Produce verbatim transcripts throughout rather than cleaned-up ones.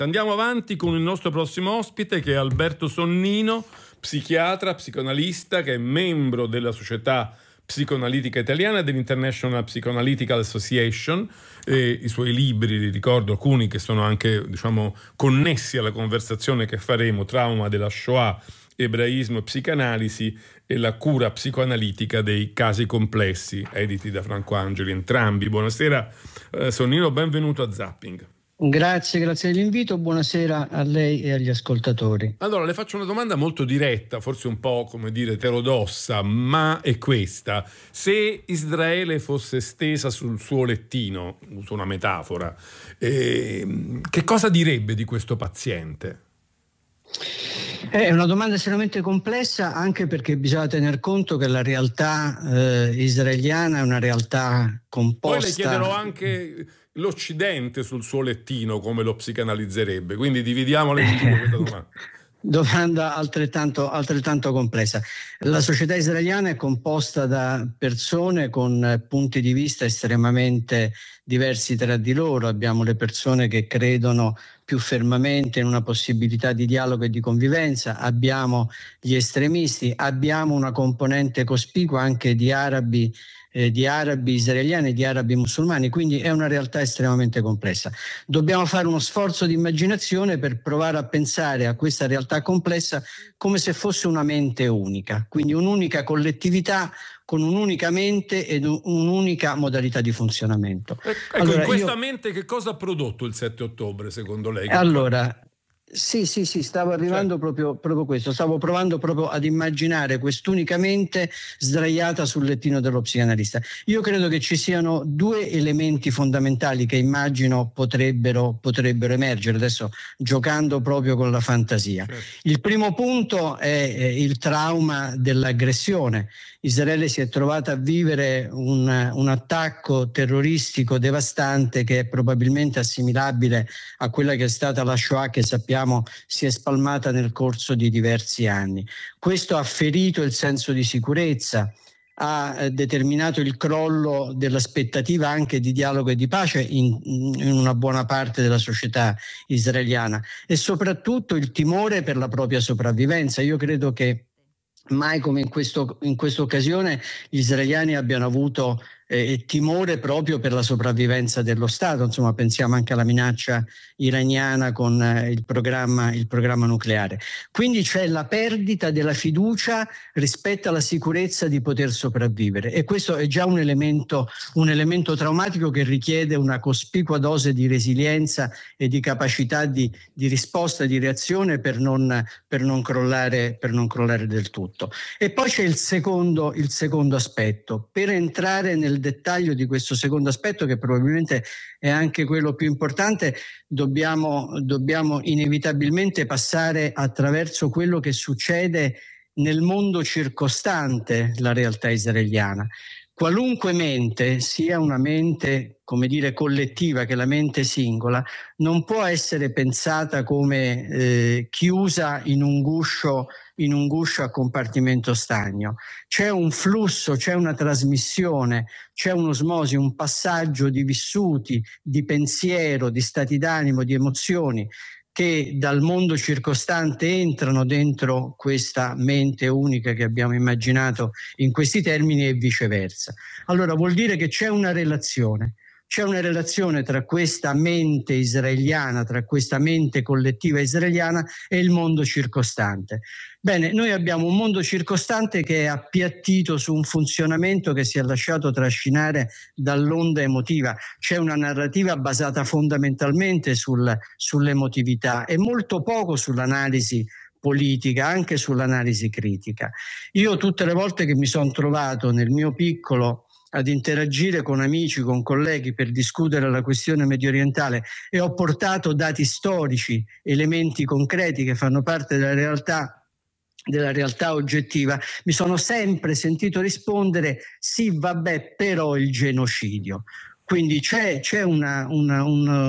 Andiamo avanti con il nostro prossimo ospite, che è Alberto Sonnino, psichiatra, psicoanalista, che è membro della Società Psicoanalitica Italiana e dell'International Psychoanalytical Association. E i suoi libri, li ricordo alcuni che sono anche, diciamo, connessi alla conversazione che faremo: Trauma della Shoah, Ebraismo e psicanalisi, e La cura psicoanalitica dei casi complessi, editi da Franco Angeli, entrambi. Buonasera eh, Sonnino, benvenuto a Zapping. Grazie, grazie dell'invito, buonasera a lei e agli ascoltatori. Allora, le faccio una domanda molto diretta, forse un po', come dire, eterodossa, ma è questa: se Israele fosse stesa sul suo lettino, uso una metafora, eh, che cosa direbbe di questo paziente? È una domanda estremamente complessa, anche perché bisogna tener conto che la realtà eh, israeliana è una realtà composta. Poi le chiederò anche l'Occidente sul suo lettino come lo psicanalizzerebbe, quindi dividiamola in due questa domanda. Domanda altrettanto, altrettanto complessa. La società israeliana è composta da persone con punti di vista estremamente diversi tra di loro. Abbiamo le persone che credono più fermamente in una possibilità di dialogo e di convivenza, abbiamo gli estremisti, abbiamo una componente cospicua anche di arabi Eh, di arabi israeliani e di arabi musulmani, quindi è una realtà estremamente complessa. Dobbiamo fare uno sforzo di immaginazione per provare a pensare a questa realtà complessa come se fosse una mente unica, quindi un'unica collettività con un'unica mente ed un'unica modalità di funzionamento. Ecco, allora, in questa io... mente che cosa ha prodotto il sette ottobre secondo lei? Allora, Sì, sì, sì, stavo arrivando certo. proprio, proprio questo, stavo provando proprio ad immaginare quest'unica mente sdraiata sul lettino dello psicanalista. Io credo che ci siano due elementi fondamentali che immagino potrebbero, potrebbero emergere, adesso giocando proprio con la fantasia. Certo. Il primo punto è il trauma dell'aggressione. Israele si è trovata a vivere un, un attacco terroristico devastante che è probabilmente assimilabile a quella che è stata la Shoah, che sappiamo si è spalmata nel corso di diversi anni. Questo ha ferito il senso di sicurezza, ha determinato il crollo dell'aspettativa anche di dialogo e di pace in, in una buona parte della società israeliana, e soprattutto il timore per la propria sopravvivenza. Io credo che mai come in questo in questa occasione gli israeliani abbiano avuto eh, timore proprio per la sopravvivenza dello Stato. Insomma, pensiamo anche alla minaccia iraniana con eh, il programma il programma nucleare. Quindi c'è la perdita della fiducia rispetto alla sicurezza di poter sopravvivere, e questo è già un elemento un elemento traumatico che richiede una cospicua dose di resilienza e di capacità di, di risposta, di reazione per non per non crollare per non crollare del tutto. E poi c'è il secondo il secondo aspetto. Per entrare nel dettaglio di questo secondo aspetto, che probabilmente è anche quello più importante, dobbiamo, dobbiamo inevitabilmente passare attraverso quello che succede nel mondo circostante la realtà israeliana. Qualunque mente, sia una mente, come dire, collettiva che la mente singola, non può essere pensata come eh, chiusa in un guscio in un guscio a compartimento stagno. C'è un flusso, c'è una trasmissione, c'è un'osmosi, un passaggio di vissuti, di pensiero, di stati d'animo, di emozioni che dal mondo circostante entrano dentro questa mente unica che abbiamo immaginato in questi termini e viceversa. Allora vuol dire che c'è una relazione. C'è una relazione tra questa mente israeliana, tra questa mente collettiva israeliana e il mondo circostante. Bene, noi abbiamo un mondo circostante che è appiattito su un funzionamento che si è lasciato trascinare dall'onda emotiva. C'è una narrativa basata fondamentalmente sul, sull'emotività e molto poco sull'analisi politica, anche sull'analisi critica. Io tutte le volte che mi sono trovato nel mio piccolo ad interagire con amici, con colleghi per discutere la questione mediorientale, e ho portato dati storici, elementi concreti che fanno parte della realtà della realtà oggettiva, mi sono sempre sentito rispondere: sì, vabbè, però il genocidio. Quindi c'è, c'è una, una, una,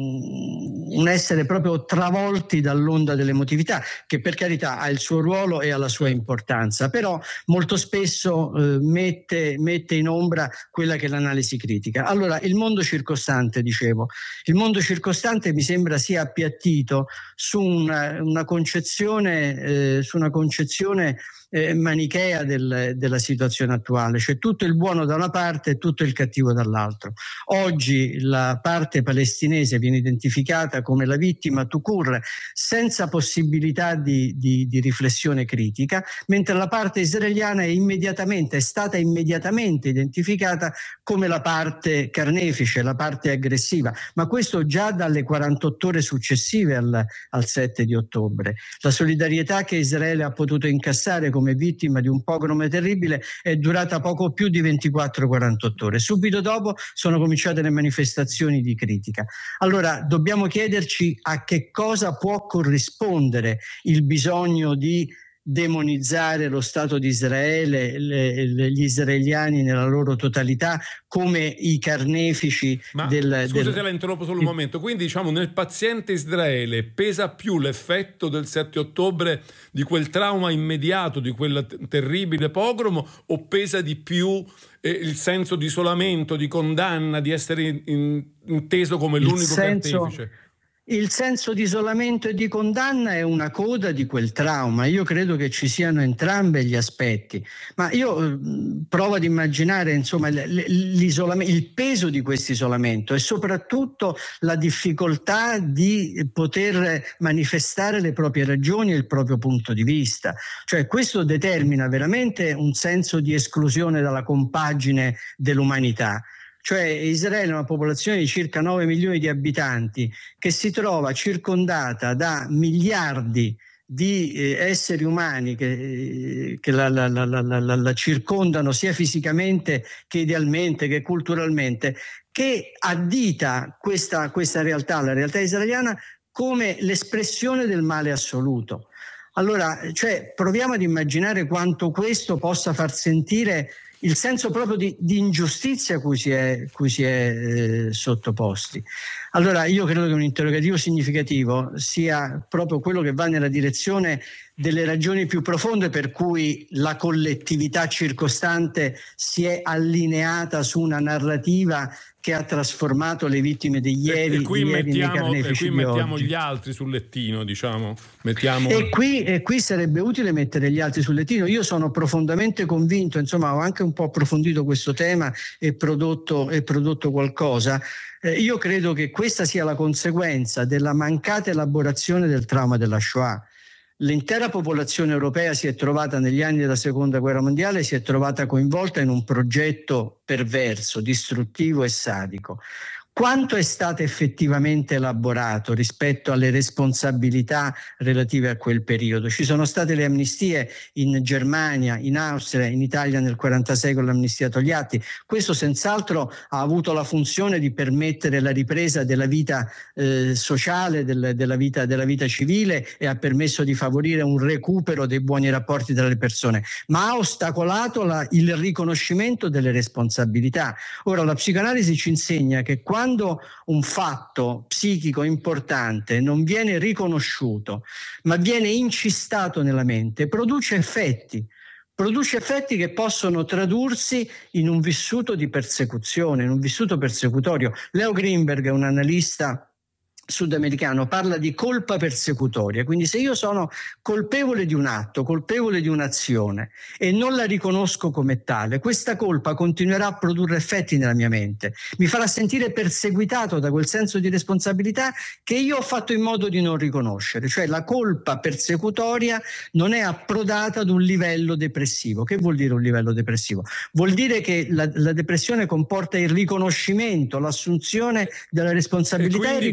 un, un essere proprio travolti dall'onda dell'emotività, che per carità ha il suo ruolo e ha la sua importanza, però molto spesso eh, mette, mette in ombra quella che è l'analisi critica. Allora, il mondo circostante, dicevo, il mondo circostante mi sembra sia appiattito su una, una concezione, eh, su una concezione eh, manichea del, della situazione attuale, cioè tutto il buono da una parte e tutto il cattivo dall'altro. Oggi la parte palestinese viene identificata come la vittima tout court, senza possibilità di, di, di riflessione critica, mentre la parte israeliana è immediatamente, è stata immediatamente identificata come la parte carnefice, la parte aggressiva, ma questo già dalle quarantotto ore successive al, al sette di ottobre. La solidarietà che Israele ha potuto incassare come vittima di un pogrom terribile è durata poco più di ventiquattro quarantotto ore. Subito dopo sono cominciate le manifestazioni di critica. Allora dobbiamo chiederci a che cosa può corrispondere il bisogno di demonizzare lo Stato di Israele, le, le, gli israeliani nella loro totalità come i carnefici. Ma del... scusa del... se la interrompo solo un momento, quindi diciamo nel paziente Israele pesa più l'effetto del sette ottobre, di quel trauma immediato, di quel terribile pogrom, o pesa di più eh, il senso di isolamento, di condanna, di essere in, in, inteso come l'unico il senso... carnefice? Il senso di isolamento e di condanna è una coda di quel trauma. Io credo che ci siano entrambi gli aspetti, ma io eh, provo ad immaginare insomma l'isolamento, il peso di questo isolamento e soprattutto la difficoltà di poter manifestare le proprie ragioni e il proprio punto di vista. Cioè questo determina veramente un senso di esclusione dalla compagine dell'umanità. Cioè Israele è una popolazione di circa nove milioni di abitanti che si trova circondata da miliardi di eh, esseri umani che, eh, che la, la, la, la, la, la circondano sia fisicamente che idealmente che culturalmente, che addita questa, questa realtà, la realtà israeliana, come l'espressione del male assoluto. Allora, cioè, proviamo ad immaginare quanto questo possa far sentire il senso proprio di, di ingiustizia a cui si è, cui si è eh, sottoposti. Allora io credo che un interrogativo significativo sia proprio quello che va nella direzione delle ragioni più profonde per cui la collettività circostante si è allineata su una narrativa che ha trasformato le vittime di ieri, e, e qui di ieri mettiamo, nei carnefici e qui di mettiamo oggi. gli altri sul lettino, diciamo. Mettiamo... E, qui, e qui sarebbe utile mettere gli altri sul lettino. Io sono profondamente convinto, insomma ho anche un po' approfondito questo tema e prodotto, e prodotto qualcosa. Eh, io credo che questa sia la conseguenza della mancata elaborazione del trauma della Shoah. L'intera popolazione europea si è trovata negli anni della seconda guerra mondiale, si è trovata coinvolta in un progetto perverso, distruttivo e sadico. Quanto è stato effettivamente elaborato rispetto alle responsabilità relative a quel periodo? Ci sono state le amnistie in Germania, in Austria, in Italia nel quarantasei con l'amnistia Togliatti. Questo senz'altro ha avuto la funzione di permettere la ripresa della vita eh, sociale, del, della, vita, della vita civile, e ha permesso di favorire un recupero dei buoni rapporti tra le persone, ma ha ostacolato la, il riconoscimento delle responsabilità. Ora la psicoanalisi ci insegna che quando Quando un fatto psichico importante non viene riconosciuto, ma viene incistato nella mente, produce effetti, produce effetti che possono tradursi in un vissuto di persecuzione, in un vissuto persecutorio. Leo Greenberg è un analista sudamericano, parla di colpa persecutoria, quindi se io sono colpevole di un atto, colpevole di un'azione e non la riconosco come tale, questa colpa continuerà a produrre effetti nella mia mente, mi farà sentire perseguitato da quel senso di responsabilità che io ho fatto in modo di non riconoscere, cioè la colpa persecutoria non è approdata ad un livello depressivo. Che vuol dire un livello depressivo? Vuol dire che la, la depressione comporta il riconoscimento, l'assunzione della responsabilità e, quindi, e il riconoscimento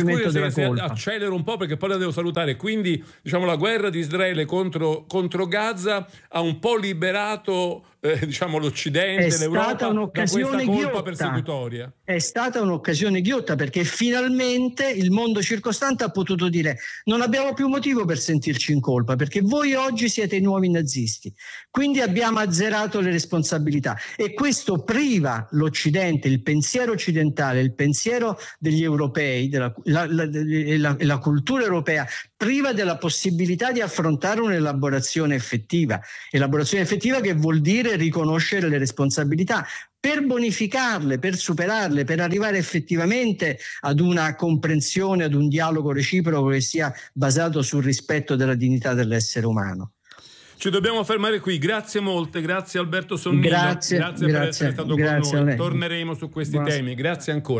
sentimento della se, colpa. Se accelero un po' perché poi la devo salutare. Quindi, diciamo, la guerra di Israele contro, contro Gaza ha un po' liberato eh, diciamo l'Occidente, è l'Europa stata un'occasione da questa colpa ghiotta. persecutoria. È stata un'occasione ghiotta perché finalmente il mondo circostante ha potuto dire: non abbiamo più motivo per sentirci in colpa perché voi oggi siete i nuovi nazisti, quindi abbiamo azzerato le responsabilità, e questo priva l'Occidente, il pensiero occidentale, il pensiero degli europei, della, la, la, la, la cultura europea priva della possibilità di affrontare un'elaborazione effettiva, elaborazione effettiva che vuol dire riconoscere le responsabilità per bonificarle, per superarle, per arrivare effettivamente ad una comprensione, ad un dialogo reciproco che sia basato sul rispetto della dignità dell'essere umano. Ci dobbiamo fermare qui, grazie molte, grazie Alberto Sonnino, grazie, grazie, grazie per essere stato grazie con noi, torneremo su questi Buonasera. temi, grazie ancora.